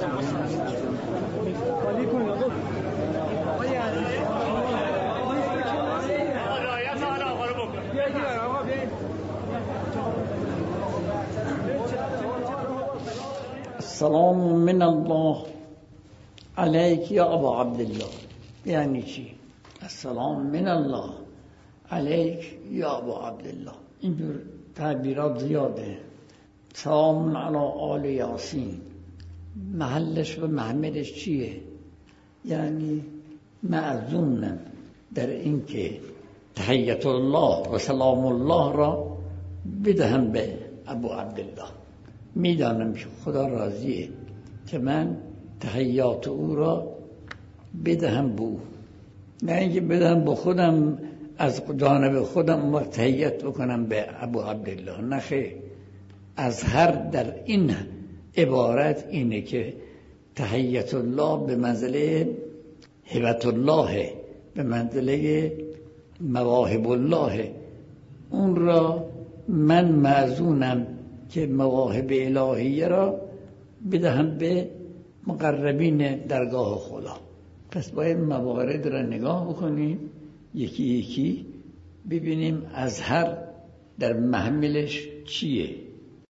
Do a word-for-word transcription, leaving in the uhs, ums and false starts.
السلام من الله علیک یا ابا عبدالله. یعنی چی؟ السلام من الله علیک یا ابا عبدالله. اینجور تعبیرات زیاده. سلام علی آل یاسین، محلش و محملش چیه؟ یعنی معزومم در این که تحیت الله و سلام الله را بدهم به ابو عبدالله. میدانم که خدا راضیه که من تحیات او را بدهم به او، نه اینکه بدهم به خودم از جانب خودم و تحیت بکنم به ابو عبدالله. نه خیر، از هر در این عبارت اینه که تحیت الله به منزله هبت الله، به منزله مواهب الله. اون را من معزونم که مواهب الهیه را بدهم به مقربین درگاه خدا. پس باید موارد را نگاه بکنیم یکی یکی، ببینیم از هر در محملش چیه.